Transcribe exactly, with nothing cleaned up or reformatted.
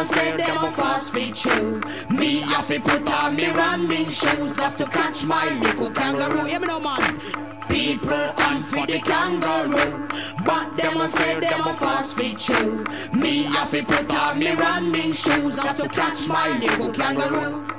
say them a fast feet shoe. Me have to put on me running shoes just to catch my little kangaroo. Hear me now, man. People on for the kangaroo, but them a say them a fast feet shoe. Me have to put on me running shoes just to catch my little kangaroo.